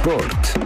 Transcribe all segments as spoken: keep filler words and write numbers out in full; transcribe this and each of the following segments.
Sport.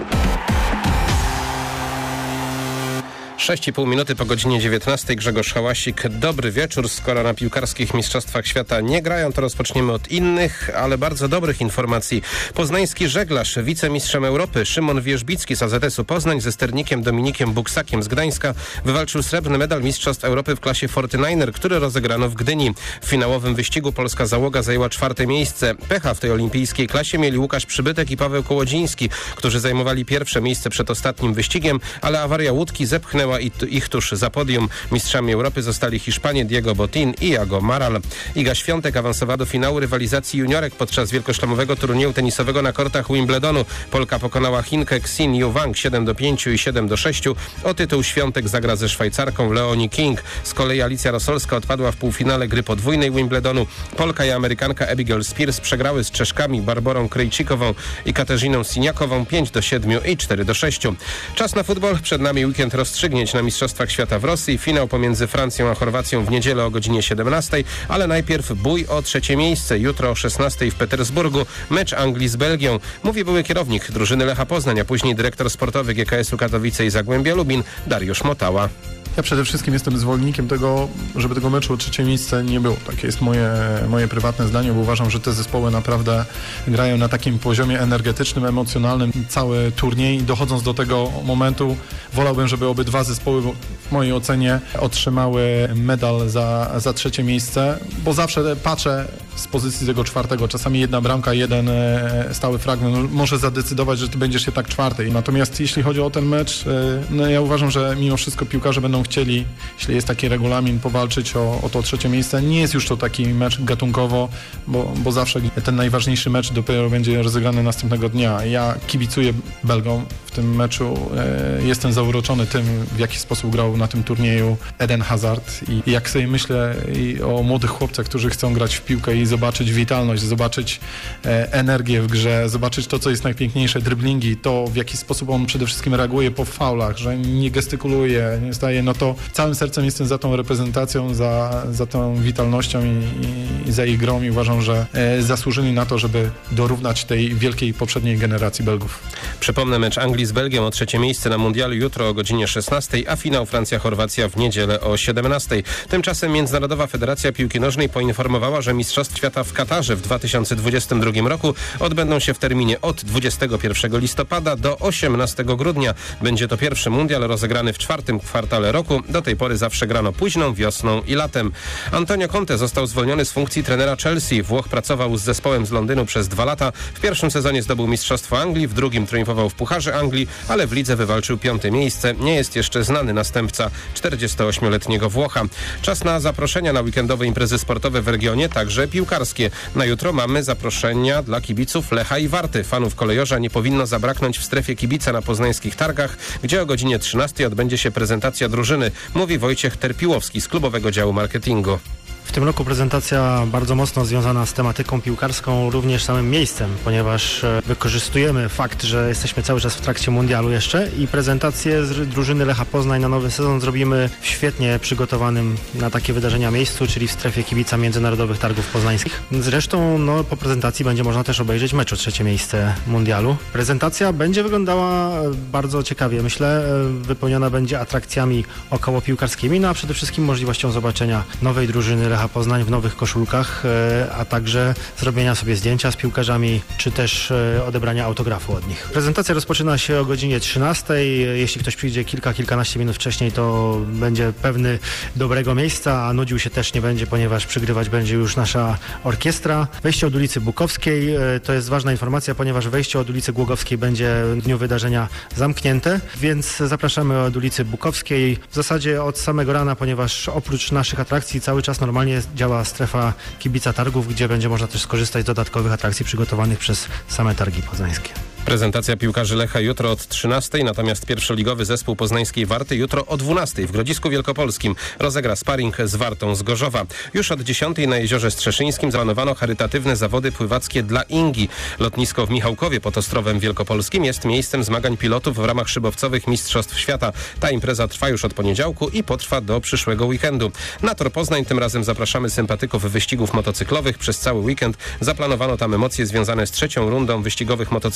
sześć i pół minuty po godzinie dziewiętnastej. Grzegorz Hałasik. Dobry wieczór. Skoro na piłkarskich mistrzostwach świata nie grają, to rozpoczniemy od innych, ale bardzo dobrych informacji. Poznański żeglarz, wicemistrzem Europy Szymon Wierzbicki z A Z S-u Poznań ze sternikiem Dominikiem Buksakiem z Gdańska wywalczył srebrny medal Mistrzostw Europy w klasie czterdzieści, który rozegrano w Gdyni. W finałowym wyścigu polska załoga zajęła czwarte miejsce. Pecha w tej olimpijskiej klasie mieli Łukasz Przybytek i Paweł Kołodziński, którzy zajmowali pierwsze miejsce przed ostatnim wyścigiem, ale awaria łódki zepchnęła ich tuż za podium. Mistrzami Europy zostali Hiszpanie Diego Botín i Iago Maral. Iga Świątek awansowała do finału rywalizacji juniorek podczas wielkoszlemowego turnieju tenisowego na kortach Wimbledonu. Polka pokonała Chinkę Xin Yu Wang siedem do pięciu i siedem do sześciu. O tytuł Świątek zagra ze Szwajcarką Leonie King. Z kolei Alicja Rosolska odpadła w półfinale gry podwójnej Wimbledonu. Polka i Amerykanka Abigail Spears przegrały z Czeszkami Barborą Krejcikową i Katarzyną Siniakową pięć do siedmiu i cztery do sześciu. Czas na futbol. Przed nami weekend rozstrzygnięć na Mistrzostwach Świata w Rosji. Finał pomiędzy Francją a Chorwacją w niedzielę o godzinie siedemnastej, ale najpierw bój o trzecie miejsce. Jutro o szesnastej w Petersburgu mecz Anglii z Belgią. Mówi były kierownik drużyny Lecha Poznań, a później dyrektor sportowy G K S-u Katowice i Zagłębia Lubin Dariusz Motała. Ja przede wszystkim jestem zwolennikiem tego, żeby tego meczu o trzecie miejsce nie było. Takie jest moje, moje prywatne zdanie, bo uważam, że te zespoły naprawdę grają na takim poziomie energetycznym, emocjonalnym cały turniej i dochodząc do tego momentu wolałbym, żeby obydwa zespoły w mojej ocenie otrzymały medal za, za trzecie miejsce, bo zawsze patrzę z pozycji tego czwartego. Czasami jedna bramka, jeden stały fragment może zadecydować, że ty będziesz jednak czwarty. Natomiast jeśli chodzi o ten mecz, no ja uważam, że mimo wszystko piłkarze będą chcieli, jeśli jest taki regulamin, powalczyć o, o to trzecie miejsce. Nie jest już to taki mecz gatunkowo, bo, bo zawsze ten najważniejszy mecz dopiero będzie rozegrany następnego dnia. Ja kibicuję Belgom w tym meczu. E, jestem zauroczony tym, w jaki sposób grał na tym turnieju Eden Hazard i jak sobie myślę i o młodych chłopcach, którzy chcą grać w piłkę i zobaczyć witalność, zobaczyć e, energię w grze, zobaczyć to, co jest najpiękniejsze, driblingi, to w jaki sposób on przede wszystkim reaguje po faulach, że nie gestykuluje, nie staje, no to całym sercem jestem za tą reprezentacją, za, za tą witalnością i, i, i za ich grą i uważam, że e, zasłużyli na to, żeby dorównać tej wielkiej poprzedniej generacji Belgów. Przypomnę mecz Anglii z Belgią o trzecie miejsce na mundialu jutro o godzinie szesnastej, a finał Francja-Chorwacja w niedzielę o siedemnastej. Tymczasem Międzynarodowa Federacja Piłki Nożnej poinformowała, że Mistrzostw Świata w Katarze w dwa tysiące dwudziestym drugim roku odbędą się w terminie od dwudziestego pierwszego listopada do osiemnastego grudnia. Będzie to pierwszy mundial rozegrany w czwartym kwartale roku. Do tej pory zawsze grano późną wiosną i latem. Antonio Conte został zwolniony z funkcji trenera Chelsea. Włoch pracował z zespołem z Londynu przez dwa lata. W pierwszym sezonie zdobył Mistrzostwo Anglii, w drugim triumfował w Pucharze Anglii, ale w lidze wywalczył piąte miejsce. Nie jest jeszcze znany następca czterdziestoośmioletniego Włocha. Czas na zaproszenia na weekendowe imprezy sportowe w regionie, także piłkarskie. Na jutro mamy zaproszenia dla kibiców Lecha i Warty. Fanów kolejorza nie powinno zabraknąć w strefie kibica na poznańskich targach, gdzie o godzinie trzynastej odbędzie się prezentacja drużyny, mówi Wojciech Terpiłowski z klubowego działu marketingu. W tym roku prezentacja bardzo mocno związana z tematyką piłkarską, również samym miejscem, ponieważ wykorzystujemy fakt, że jesteśmy cały czas w trakcie mundialu jeszcze i prezentację z drużyny Lecha Poznań na nowy sezon zrobimy w świetnie przygotowanym na takie wydarzenia miejscu, czyli w strefie kibica Międzynarodowych Targów Poznańskich. Zresztą no, po prezentacji będzie można też obejrzeć mecz o trzecie miejsce mundialu. Prezentacja będzie wyglądała bardzo ciekawie, myślę, wypełniona będzie atrakcjami około piłkarskimi, no a przede wszystkim możliwością zobaczenia nowej drużyny Lecha Poznań w nowych koszulkach, a także zrobienia sobie zdjęcia z piłkarzami, czy też odebrania autografu od nich. Prezentacja rozpoczyna się o godzinie trzynastej. Jeśli ktoś przyjdzie kilka, kilkanaście minut wcześniej, to będzie pewny dobrego miejsca, a nudził się też nie będzie, ponieważ przygrywać będzie już nasza orkiestra. Wejście od ulicy Bukowskiej to jest ważna informacja, ponieważ wejście od ulicy Głogowskiej będzie w dniu wydarzenia zamknięte, więc zapraszamy od ulicy Bukowskiej w zasadzie od samego rana, ponieważ oprócz naszych atrakcji cały czas normalnie działa strefa kibica targów, gdzie będzie można też skorzystać z dodatkowych atrakcji przygotowanych przez same targi poznańskie. Prezentacja piłkarzy Lecha jutro od trzynastej, natomiast pierwszoligowy zespół poznańskiej Warty jutro o dwunastej w Grodzisku Wielkopolskim rozegra sparring z Wartą z Gorzowa. Już od dziesiątej na Jeziorze Strzeszyńskim zaplanowano charytatywne zawody pływackie dla Ingi. Lotnisko w Michałkowie pod Ostrowem Wielkopolskim jest miejscem zmagań pilotów w ramach szybowcowych Mistrzostw Świata. Ta impreza trwa już od poniedziałku i potrwa do przyszłego weekendu. Na Tor Poznań tym razem zapraszamy sympatyków wyścigów motocyklowych. Przez cały weekend zaplanowano tam emocje związane z trzecią rundą wyścigowych motocyklowych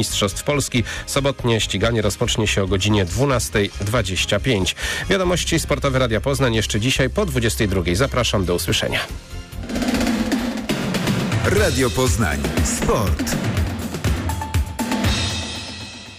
Mistrzostw Polski. Sobotnie ściganie rozpocznie się o godzinie dwunasta dwadzieścia pięć. Wiadomości sportowe Radia Poznań jeszcze dzisiaj po dwudziestej drugiej. Zapraszam, do usłyszenia. Radio Poznań. Sport.